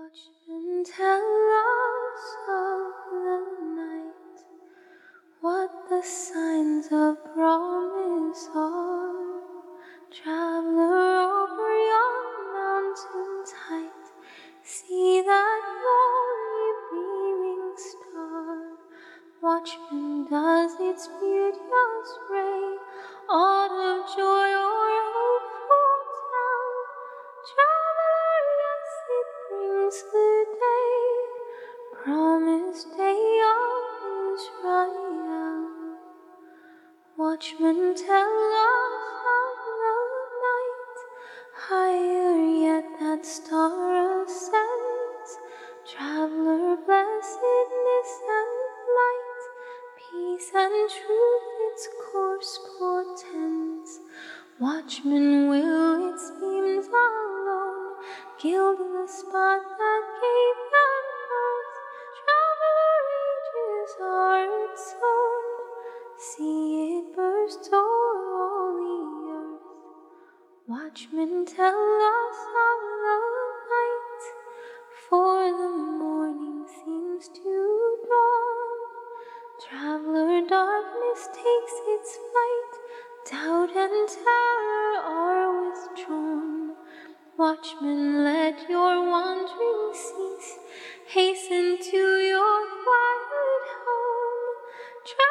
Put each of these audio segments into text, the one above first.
Watchmen tell us of the night, what the signs of promise are. Traveler over yon mountain's height, see that glory beaming star. Watchman, does its beauteous ray aught of joy or hope foretell? Traveler, yes, it brings the day, promised day of Israel. Watchmen, tell us of the night, higher yet that star ascends. Traveler, blessedness and light, peace and truth its course portends. Watchman, will its beams alone gild the spot that gave them birth? Traveler, ages are its own, see it burst o'er all the earth. Watchmen, tell us of the night, for the morning seems to dawn. Traveler, darkness takes its flight, doubt and terror are withdrawn. Watchmen, let your wandering cease, hasten to your quiet home.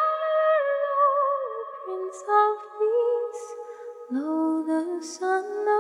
Traveler, lo, the Prince of Peace, lo, the Son of